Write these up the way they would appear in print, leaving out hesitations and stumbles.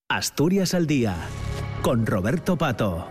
Asturias al día, con Roberto Pato.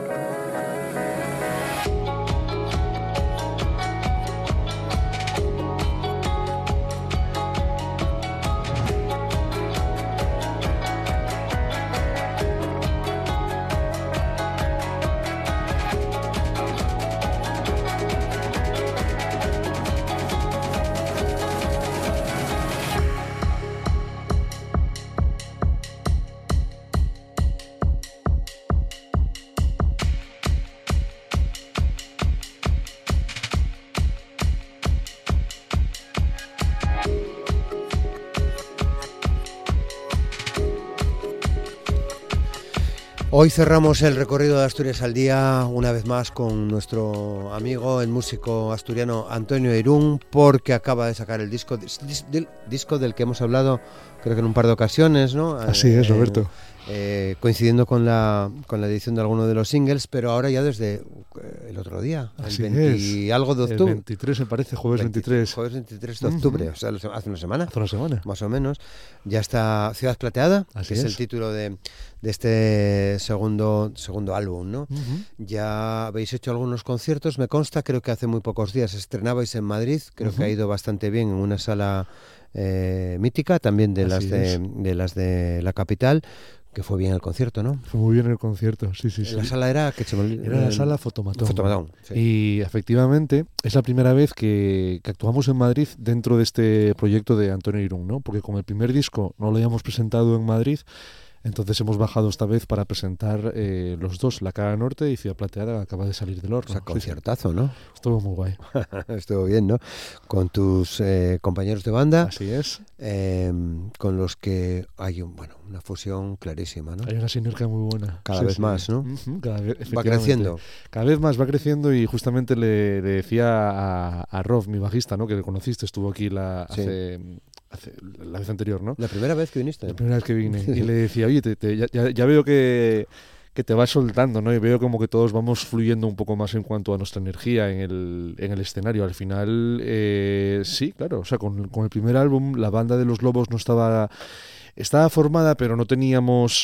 Hoy cerramos el recorrido de Asturias al día una vez más con nuestro amigo, el músico asturiano Antonio Irún, porque acaba de sacar el disco del que hemos hablado, creo que en un par de ocasiones, ¿no? Así es, Roberto. Coincidiendo con la edición de alguno de los singles, pero ahora ya desde el otro día, Así el 20 es. y algo de octubre. El 23 me parece, jueves 23. Jueves 23 de octubre, o sea, hace una semana. Hace una semana. Más o menos. Ya está Ciudad Plateada, Así que es el título de este segundo álbum, ¿no? Ya habéis hecho algunos conciertos, me consta, creo que hace muy pocos días estrenabais en Madrid, creo que ha ido bastante bien en una sala mítica, también de las de la capital, que fue bien el concierto, ¿no? Fue muy bien el concierto, sí. La sala era la sala Fotomatón. Fotomatón, sí. Y efectivamente es la primera vez que actuamos en Madrid dentro de este proyecto de Antonio Irún, ¿no? Porque como el primer disco no lo habíamos presentado en Madrid, entonces hemos bajado esta vez para presentar los dos, La Cara Norte y Ciudad Plateada, que acaba de salir del horno. O sea, conciertazo, ¿no? Estuvo muy guay. Estuvo bien, ¿no? Con tus compañeros de banda. Así es. Con los que hay una fusión clarísima, ¿no? Hay una sinergia muy buena. Cada vez más, ¿no? Cada vez, va creciendo. Cada vez más va creciendo, y justamente le decía a Rob, mi bajista, ¿no? Que le conociste, estuvo aquí hace la vez anterior, ¿no? La primera vez que viniste. La primera vez que vine. Y le decía, oye, ya veo que te vas soltando, ¿no? Y veo como que todos vamos fluyendo un poco más en cuanto a nuestra energía en el escenario. Al final, sí, claro. O sea, con el primer álbum, la banda de Los Lobos no estaba formada, pero no teníamos...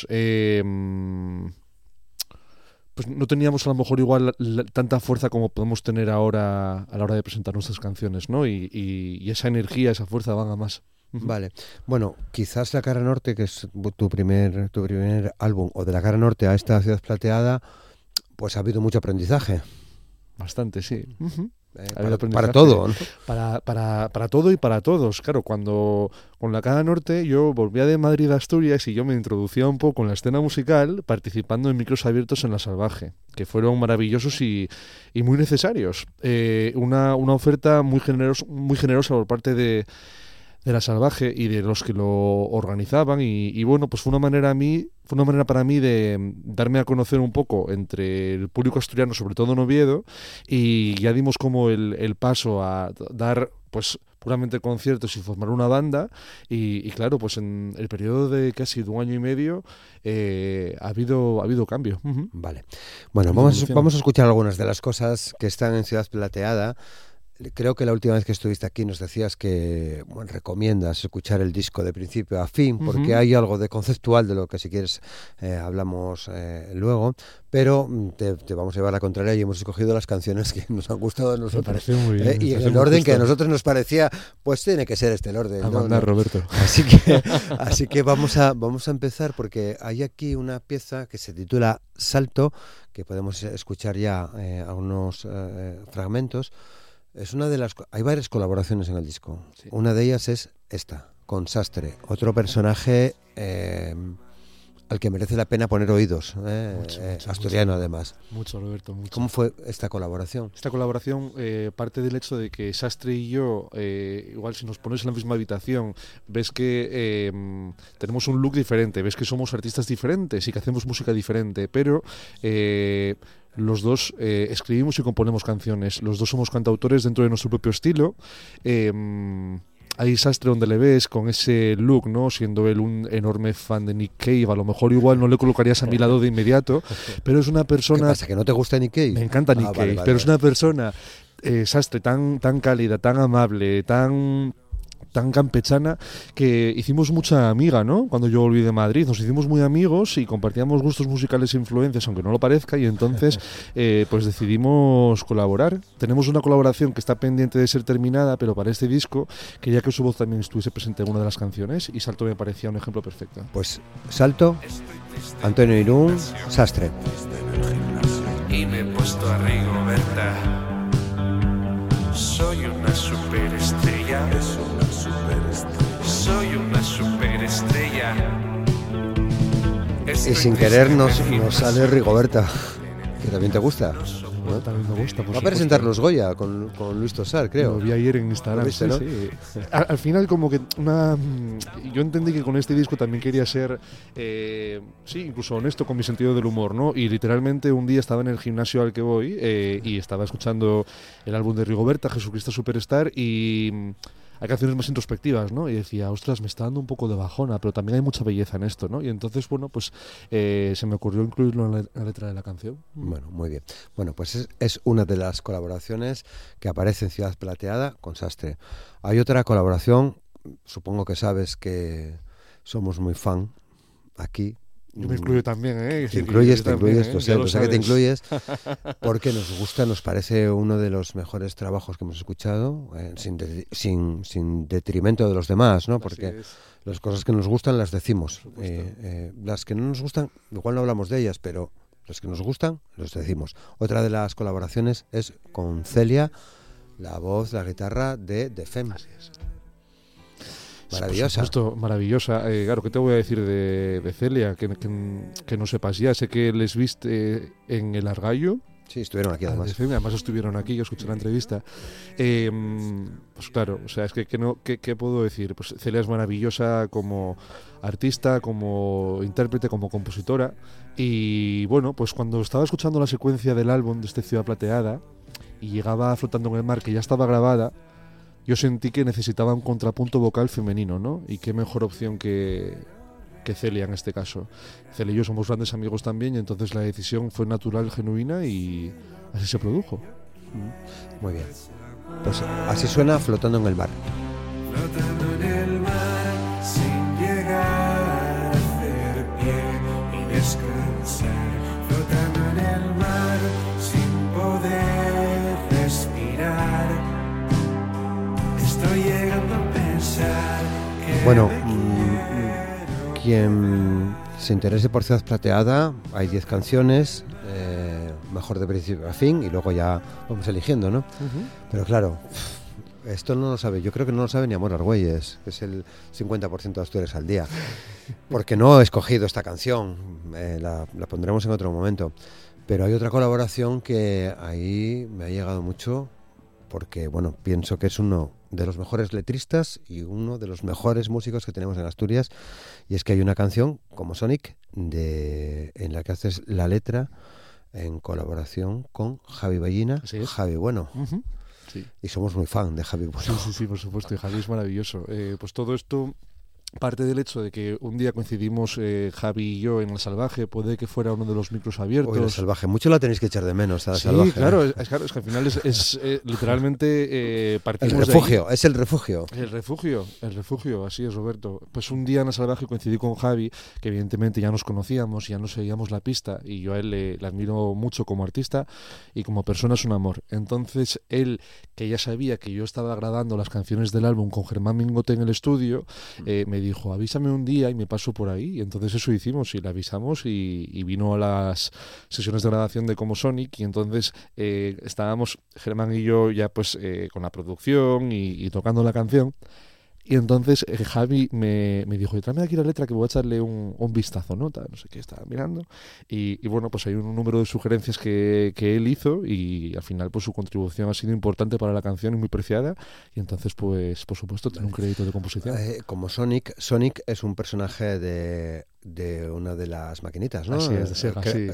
pues no teníamos a lo mejor igual tanta fuerza como podemos tener ahora a la hora de presentar nuestras canciones, ¿no? Y esa energía, esa fuerza van a más. Vale. Bueno, quizás La Cara Norte, que es tu primer álbum, o de La Cara Norte a esta Ciudad Plateada, pues ha habido mucho aprendizaje. Bastante, sí. Para todo, ¿no? Para todo y para todos. Claro, cuando con La Cara Norte yo volvía de Madrid a Asturias y yo me introducía un poco en la escena musical participando en micros abiertos en La Salvaje, que fueron maravillosos y muy necesarios. Una oferta muy generosa por parte de La Salvaje y de los que lo organizaban, y bueno, pues fue una manera para mí de darme a conocer un poco entre el público asturiano, sobre todo en Oviedo, y ya dimos como el paso a dar pues puramente conciertos y formar una banda, y claro, pues en el periodo de casi 1 año y medio ha habido cambio. Vale. Bueno, vamos a escuchar algunas de las cosas que están en Ciudad Plateada. Creo que la última vez que estuviste aquí nos decías que recomiendas escuchar el disco de principio a fin, porque hay algo de conceptual de lo que, si quieres, hablamos luego, pero te vamos a llevar la contraria y hemos escogido las canciones que nos han gustado a nosotros. Me parece muy bien. Y en el orden que a nosotros nos parecía, pues tiene que ser este el orden. Mandar, Roberto. Así que vamos a empezar, porque hay aquí una pieza que se titula Salto, que podemos escuchar ya algunos fragmentos. Es hay varias colaboraciones en el disco. Sí. Una de ellas es esta, con Sastre, otro personaje al que merece la pena poner oídos, asturiano además. Mucho, Roberto, mucho. ¿Cómo fue esta colaboración? Esta colaboración parte del hecho de que Sastre y yo, igual si nos pones en la misma habitación, ves que tenemos un look diferente, ves que somos artistas diferentes y que hacemos música diferente, pero... los dos escribimos y componemos canciones. Los dos somos cantautores dentro de nuestro propio estilo. Hay Sastre donde le ves con ese look, ¿no? Siendo él un enorme fan de Nick Cave. A lo mejor igual no le colocarías a mi lado de inmediato, pero es una persona... ¿Qué pasa, que no te gusta Nick Cave? Me encanta Nick Cave, pero es una persona, Sastre, tan cálida, tan amable, tan tan campechana que hicimos mucha amiga, ¿no? Cuando yo volví de Madrid, nos hicimos muy amigos y compartíamos gustos musicales e influencias, aunque no lo parezca, y entonces pues decidimos colaborar. Tenemos una colaboración que está pendiente de ser terminada, pero para este disco quería que su voz también estuviese presente en una de las canciones y Salto me parecía un ejemplo perfecto. Pues Salto, Antonio Irún, Sastre. Y me he puesto a Rigoberta. Soy una superestrella. Soy una superestrella. Y sin querer nos sale Rigoberta, que también te gusta, ¿no? También me gusta. Va a presentar los Goya con Luis Tosar, creo. Lo vi ayer en Instagram. ¿Lo viste, no? Sí. Al final, como que yo entendí que con este disco también quería ser, sí, incluso honesto con mi sentido del humor, ¿no? Y literalmente un día estaba en el gimnasio al que voy y estaba escuchando el álbum de Rigoberta, Jesucristo Superstar, y hay canciones más introspectivas, ¿no? Y decía, ostras, me está dando un poco de bajona, pero también hay mucha belleza en esto, ¿no? Y entonces, bueno, pues se me ocurrió incluirlo en la letra de la canción. Bueno, muy bien. Bueno, pues es una de las colaboraciones que aparece en Ciudad Plateada con Sastre. Hay otra colaboración, supongo que sabes que somos muy fan aquí. Yo me incluyo también, ¿eh? Te incluyes, ¿eh? lo sé que te incluyes, porque nos gusta, nos parece uno de los mejores trabajos que hemos escuchado, sin detrimento de los demás, ¿no? Porque las cosas que nos gustan las decimos. Las que no nos gustan, igual no hablamos de ellas, pero las que nos gustan, los decimos. Otra de las colaboraciones es con Celia, la voz, la guitarra de The Femme. Así es. Maravillosa. Por supuesto, maravillosa. Claro, ¿qué te voy a decir de Celia? Que no sepas ya. Sé que les viste en el Argallo. Sí, estuvieron aquí además. Además estuvieron aquí, yo escuché la entrevista. Pues claro, o sea, es que ¿qué puedo decir? Pues Celia es maravillosa como artista, como intérprete, como compositora. Y bueno, pues cuando estaba escuchando la secuencia del álbum de Ciudad Plateada y llegaba Flotando en el Mar, que ya estaba grabada, yo sentí que necesitaba un contrapunto vocal femenino, ¿no? Y qué mejor opción que Celia en este caso. Celia y yo somos grandes amigos también, y entonces la decisión fue natural, genuina, y así se produjo. Muy bien. Pues así suena Flotando en el Mar. Flotando en el mar sin llegar a hacer pie y descansar. Flotando en el mar sin poder respirar. Estoy llegando a pensar que... Bueno, quien se interese por Ciudad Plateada, hay 10 canciones, mejor de principio a fin, y luego ya vamos eligiendo, ¿no? Pero claro, esto no lo sabe, yo creo que no lo sabe ni Amor Argüelles, que es el 50% de Asturias al día, porque no he escogido esta canción, la pondremos en otro momento, pero hay otra colaboración que ahí me ha llegado mucho, porque bueno, pienso que es uno de los mejores letristas y uno de los mejores músicos que tenemos en Asturias, y es que hay una canción como Sonic en la que haces la letra en colaboración con Javi Ballina, Javi Bueno. Sí. Y somos muy fan de Javi Bueno. Sí, por supuesto, y Javi es maravilloso. Pues todo esto parte del hecho de que un día coincidimos Javi y yo en El Salvaje, puede que fuera uno de los micros abiertos. Uy, El Salvaje, mucho la tenéis que echar de menos a La sí, Salvaje. Claro, es que al final es literalmente partimos el refugio, es el refugio. El refugio, así es, Roberto. Pues un día en El Salvaje coincidí con Javi, que evidentemente ya nos conocíamos, ya nos seguíamos la pista, y yo a él le admiro mucho como artista y como persona, es un amor. Entonces él, que ya sabía que yo estaba grabando las canciones del álbum con Germán Mingote en el estudio, me dijo, avísame un día y me paso por ahí. Y entonces eso hicimos, y le avisamos, y vino a las sesiones de grabación de Como Sonic, y entonces estábamos Germán y yo ya pues con la producción y tocando la canción. Y entonces Javi me dijo, tráeme aquí la letra que voy a echarle un vistazo, ¿no? No sé qué, estaba mirando. Y bueno, pues hay un número de sugerencias que él hizo, y al final pues su contribución ha sido importante para la canción y muy preciada. Y entonces pues por supuesto tiene un crédito de composición. Como Sonic es un personaje de una de las maquinitas, ¿no? Así es, de Sega, sí.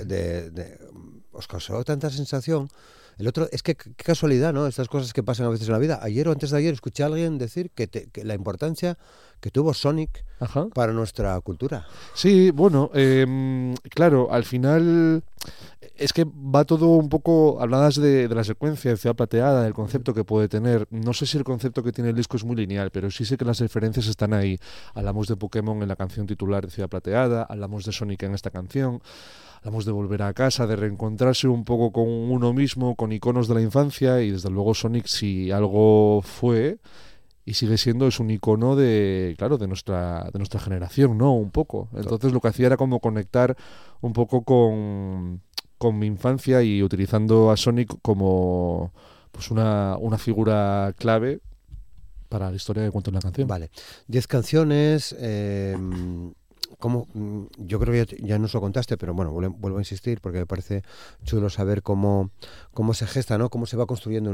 Os causó tanta sensación. El otro, es que qué casualidad, ¿no? Estas cosas que pasan a veces en la vida. Ayer o antes de ayer escuché a alguien decir que la importancia que tuvo Sonic para nuestra cultura. Sí, bueno, claro, al final es que va todo un poco, hablabas de la secuencia de Ciudad Plateada, del concepto que puede tener. No sé si el concepto que tiene el disco es muy lineal, pero sí sé que las referencias están ahí. Hablamos de Pokémon en la canción titular de Ciudad Plateada, hablamos de Sonic en esta canción, hablamos de volver a casa, de reencontrarse un poco con uno mismo, con iconos de la infancia, y desde luego Sonic, si algo fue y sigue siendo, es un icono de, claro, de nuestra generación, ¿no? Un poco. Entonces lo que hacía era como conectar un poco con mi infancia y utilizando a Sonic como pues una figura clave para la historia que cuento en la canción. Vale, 10 canciones. Yo creo que ya nos lo contaste, pero bueno, vuelvo a insistir porque me parece chulo saber cómo se gesta, ¿no? Cómo se va construyendo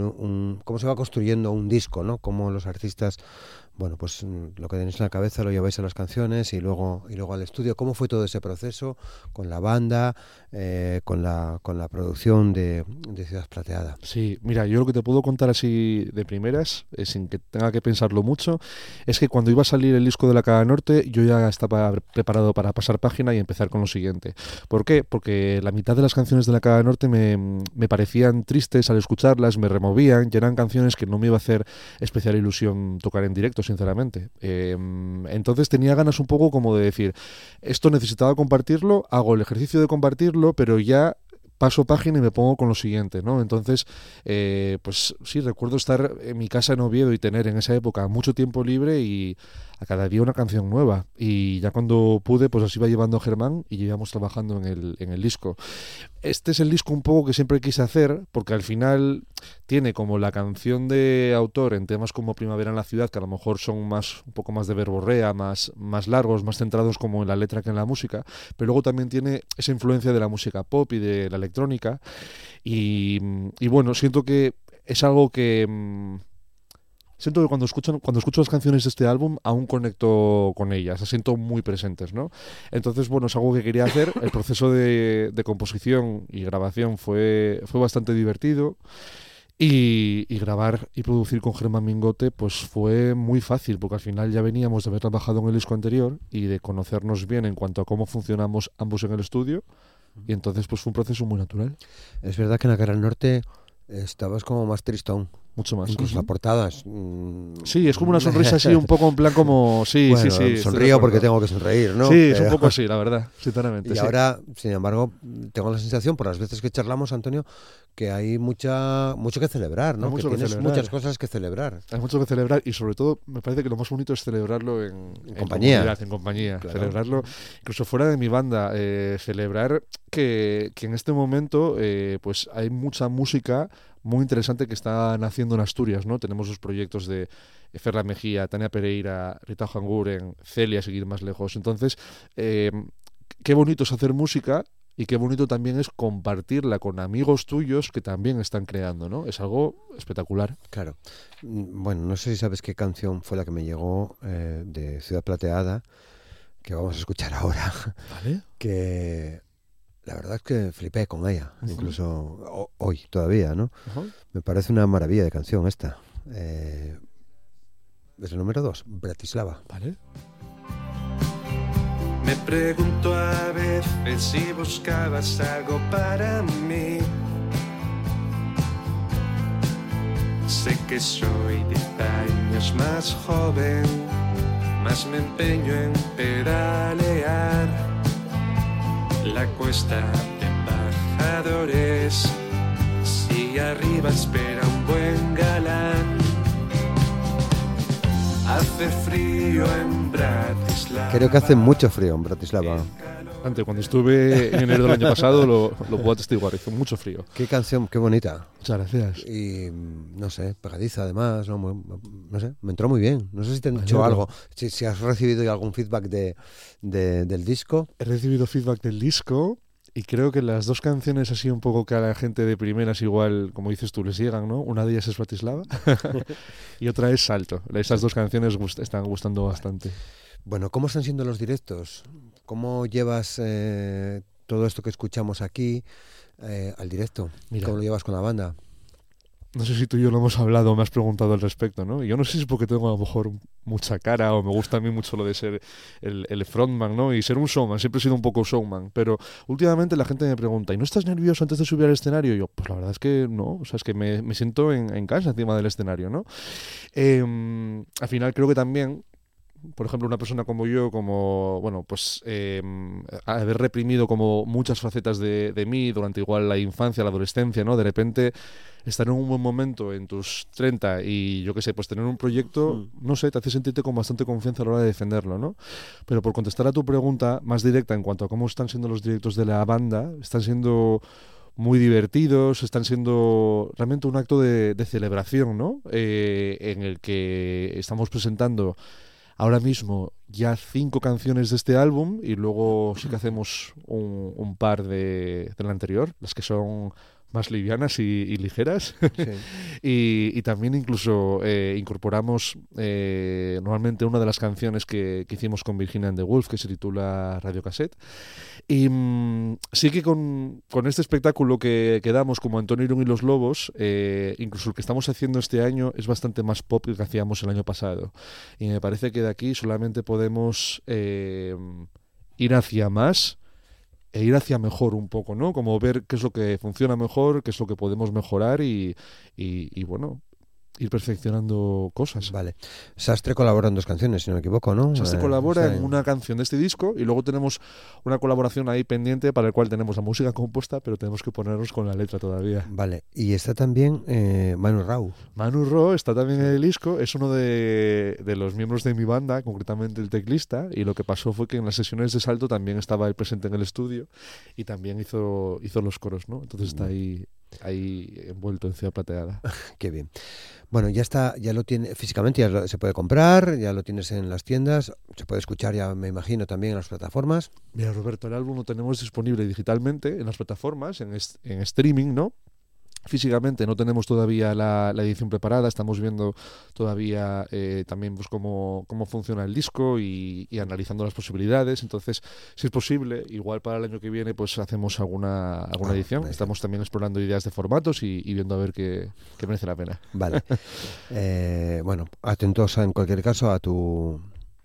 un disco, ¿no? Cómo los artistas, bueno, pues lo que tenéis en la cabeza lo lleváis a las canciones y luego al estudio. ¿Cómo fue todo ese proceso con la banda, con la producción de Ciudad Plateada? Sí, mira, yo lo que te puedo contar así de primeras, sin que tenga que pensarlo mucho, es que cuando iba a salir el disco de La Cara Norte, yo ya estaba preparado para pasar página y empezar con lo siguiente. ¿Por qué? Porque la mitad de las canciones de La Cara Norte me parecían tristes al escucharlas, me removían, y eran canciones que no me iba a hacer especial ilusión tocar en directo, sinceramente. Entonces tenía ganas un poco como de decir, esto necesitaba compartirlo, hago el ejercicio de compartirlo, pero ya paso página y me pongo con lo siguiente, ¿no? Entonces, pues sí, recuerdo estar en mi casa en Oviedo y tener en esa época mucho tiempo libre y a cada día una canción nueva. Y ya cuando pude, pues así iba llevando a Germán y íbamos trabajando en el disco. Este es el disco un poco que siempre quise hacer, porque al final tiene como la canción de autor en temas como Primavera en la ciudad, que a lo mejor son un poco más de verborrea, más largos, más centrados como en la letra que en la música, pero luego también tiene esa influencia de la música pop y de la electrónica. Y bueno, siento que es algo que... Siento que cuando escucho las canciones de este álbum aún conecto con ellas, las siento muy presentes, ¿no? Entonces, bueno, es algo que quería hacer. El proceso de composición y grabación fue bastante divertido. Y grabar y producir con Germán Mingote pues fue muy fácil, porque al final ya veníamos de haber trabajado en el disco anterior y de conocernos bien en cuanto a cómo funcionamos ambos en el estudio. Y entonces pues fue un proceso muy natural. Es verdad que en La Cara Norte estabas como más tristón. Mucho más. Incluso la portada. Sí, es como una sonrisa así, un poco en plan como... Sí, bueno, sí. Sonrío porque tengo que sonreír, ¿no? Sí, es un poco así, la verdad, sinceramente. Y sí. ahora, sin embargo, tengo la sensación, por las veces que charlamos, Antonio, que hay mucho que celebrar, ¿no? Que tienes muchas cosas que celebrar. Hay mucho que celebrar y sobre todo me parece que lo más bonito es celebrarlo en compañía. En compañía. Claro. Celebrarlo incluso fuera de mi banda. Celebrar que en este momento pues hay mucha música muy interesante que están haciendo en Asturias, ¿no? Tenemos los proyectos de Ferran Mejía, Tania Pereira, Rita Ojanguren, Celia, seguir más lejos. Entonces, qué bonito es hacer música y qué bonito también es compartirla con amigos tuyos que también están creando, ¿no? Es algo espectacular. Claro. Bueno, no sé si sabes qué canción fue la que me llegó de Ciudad Plateada, que vamos a escuchar ahora. ¿Vale? Que... La verdad es que flipé con ella, incluso hoy todavía, ¿no? Me parece una maravilla de canción esta. Es el número 2, Bratislava. Vale. Me pregunto a veces si buscabas algo para mí. Sé que soy 10 años más joven, más me empeño en pedalear la cuesta de embajadores. Si arriba espera un buen galán. Hace frío en Bratislava. Creo que hace mucho frío en Bratislava. Antes, cuando estuve en enero del año pasado, lo puedo atestiguar, hizo mucho frío. Qué canción, qué bonita. Muchas gracias. Y, no sé, pegadiza además, no sé, me entró muy bien. No sé si te han dicho algo, si has recibido algún feedback del disco. He recibido feedback del disco y creo que las dos canciones así un poco que a la gente de primeras igual, como dices tú, les llegan, ¿no? Una de ellas es Bratislava y otra es Salto. Esas dos canciones están gustando bastante. Bueno, ¿cómo están siendo los directos? ¿Cómo llevas todo esto que escuchamos aquí al directo? Mira, ¿cómo lo llevas con la banda? no sé si tú y yo lo hemos hablado o me has preguntado al respecto, ¿no? Y yo no sé si es porque tengo a lo mejor mucha cara o me gusta a mí mucho lo de ser el frontman, ¿no? Y ser un showman, siempre he sido un poco showman, pero últimamente la gente me pregunta, ¿y no estás nervioso antes de subir al escenario? Y yo, pues la verdad es que no, o sea, es que me siento en casa encima del escenario, ¿no? Al final creo que también, por ejemplo, una persona como yo, como, bueno, pues haber reprimido como muchas facetas de mí durante igual la infancia, la adolescencia, ¿no? De repente estar en un buen momento en tus 30 y yo qué sé, pues tener un proyecto, no sé, te hace sentirte con bastante confianza a la hora de defenderlo, ¿no? Pero por contestar a tu pregunta más directa en cuanto a cómo están siendo los directos de la banda, están siendo muy divertidos, están siendo realmente un acto de celebración, ¿no? En el que estamos presentando ahora mismo ya 5 canciones de este álbum y luego sí que hacemos un par del anterior, las que son más livianas y ligeras. Sí. y también incluso incorporamos normalmente una de las canciones que hicimos con Virginia and the Wolf, que se titula Radio Cassette. Y sí que con este espectáculo que damos como Antonio Irún y los Lobos, incluso el que estamos haciendo este año es bastante más pop que el que hacíamos el año pasado. Y me parece que de aquí solamente podemos ir hacia más e ir hacia mejor un poco, ¿no? Como ver qué es lo que funciona mejor, qué es lo que podemos mejorar y bueno, ir perfeccionando cosas. Vale. Sastre colabora en 2 canciones, si no me equivoco, ¿no? Sastre colabora en una canción de este disco y luego tenemos una colaboración ahí pendiente para el cual tenemos la música compuesta, pero tenemos que ponernos con la letra todavía. Vale. Y está también Manu Rau. Manu Rau está también en el disco, es uno de los miembros de mi banda, concretamente el teclista, y lo que pasó fue que en las sesiones de Salto también estaba él presente en el estudio y también hizo los coros, ¿no? Entonces está ahí envuelto en Ciudad Plateada. Qué bien. Bueno, ya está, ya lo tiene físicamente, se puede comprar, ya lo tienes en las tiendas, se puede escuchar, ya me imagino, también en las plataformas. Mira, Roberto, el álbum lo tenemos disponible digitalmente en las plataformas, en streaming, ¿no? Físicamente no tenemos todavía la edición preparada, estamos viendo todavía también pues cómo funciona el disco y analizando las posibilidades. Entonces, si es posible, igual para el año que viene pues hacemos alguna edición. Estamos también explorando ideas de formatos y viendo a ver qué merece la pena. Vale. Bueno, atentos en cualquier caso a tus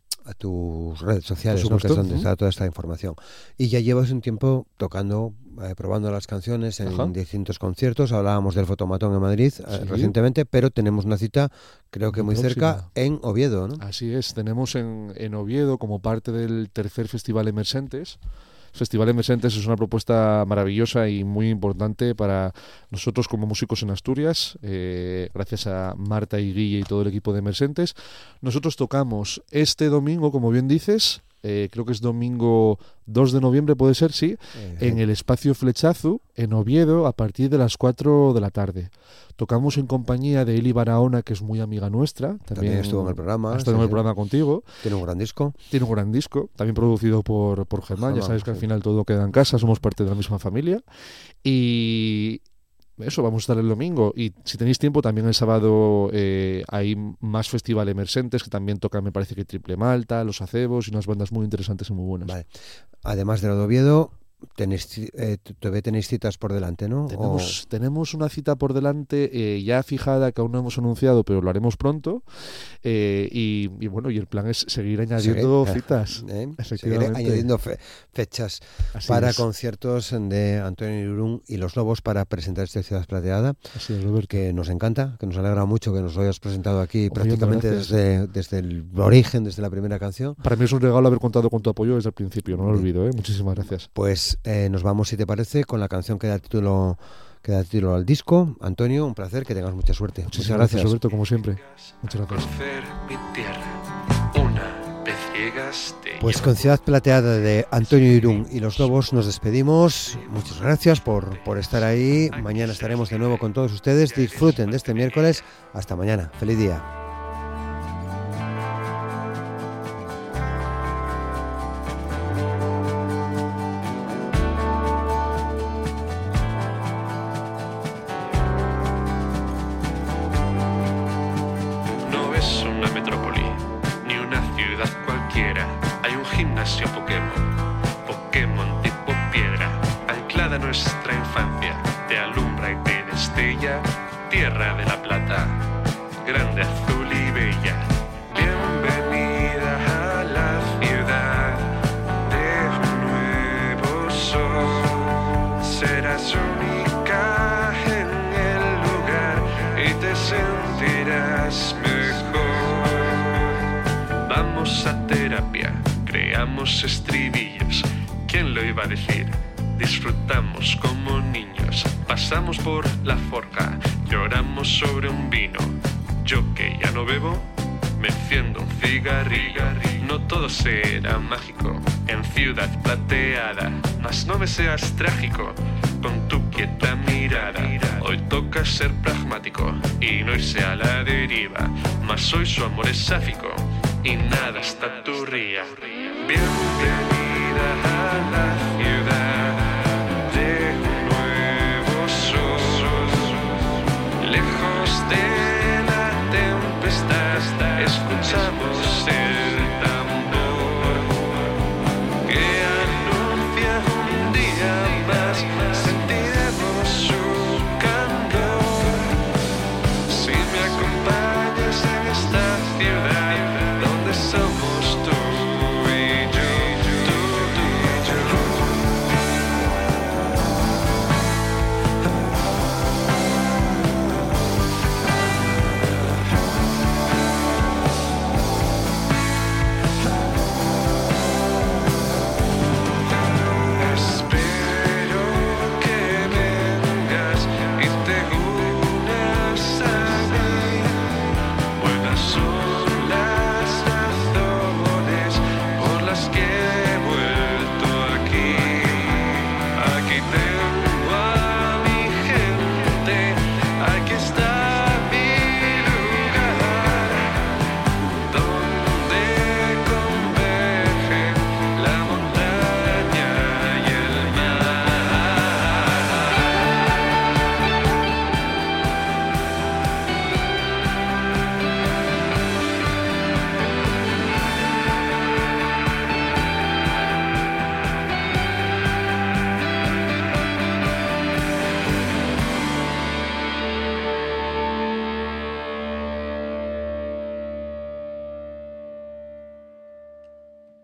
redes sociales, ¿no? Que es donde está toda esta información. Y ya llevas un tiempo tocando, probando las canciones en distintos conciertos. Hablábamos del Fotomatón en Madrid recientemente, pero tenemos una cita, creo que muy cerca, en Oviedo, ¿no? Así es, tenemos en Oviedo como parte del tercer Festival Emergentes. Festival Emergentes es una propuesta maravillosa y muy importante para nosotros como músicos en Asturias, gracias a Marta y Guille y todo el equipo de Emergentes. Nosotros tocamos este domingo, como bien dices, creo que es domingo 2 de noviembre, puede ser, sí, en el Espacio Flechazo, en Oviedo, a partir de las 4 de la tarde. Tocamos en compañía de Eli Barahona, que es muy amiga nuestra. También estuvo en el programa. Estuvo en el programa contigo. Tiene un gran disco. Tiene un gran disco, también producido por Germán. Ya sabes que al final todo queda en casa, somos parte de la misma familia. Y eso, vamos a estar el domingo. Y si tenéis tiempo, también el sábado hay más Festival Emergentes, que también tocan, me parece que Triple Malta, Los Acebos y unas bandas muy interesantes y muy buenas. Vale. Además de lo de Oviedo, todavía tenéis citas por delante, ¿no? Tenemos una cita por delante ya fijada, que aún no hemos anunciado, pero lo haremos pronto. Y bueno, y el plan es seguir añadiendo citas. Seguir añadiendo fechas para conciertos de Antonio Irún y los Lobos para presentar esta Ciudad Plateada. Así es, Roberto. Que nos encanta, que nos alegra mucho que nos lo hayas presentado aquí prácticamente desde el origen, desde la primera canción. Para mí es un regalo haber contado con tu apoyo desde el principio, no lo olvido. Muchísimas gracias. Pues nos vamos, si te parece, con la canción que da título al disco. Antonio, un placer, que tengas mucha suerte. Muchas gracias, Roberto, como siempre. Muchas gracias. Pues con Ciudad Plateada de Antonio Irún y los Lobos nos despedimos. Muchas gracias por estar ahí. Mañana estaremos de nuevo con todos ustedes. Disfruten de este miércoles. Hasta mañana. Feliz día. Pokémon tipo piedra, anclada nuestra infancia, te alumbra y te destella. tierra de la plata, grande, azul y bella. Bienvenida a la ciudad de un nuevo sol. Serás única en el lugar y te sentirás mejor. Vamos a terapia, creamos estribillos. ¿Quién lo iba a decir? Disfrutamos como niños, pasamos por la forja, lloramos sobre un vino. Yo que ya no bebo, me enciendo un cigarrillo. No todo será mágico en Ciudad Plateada, mas no me seas trágico con tu quieta mirada. Hoy toca ser pragmático y no irse a la deriva, mas hoy su amor es sáfico y nada está turría. Bienvenida a la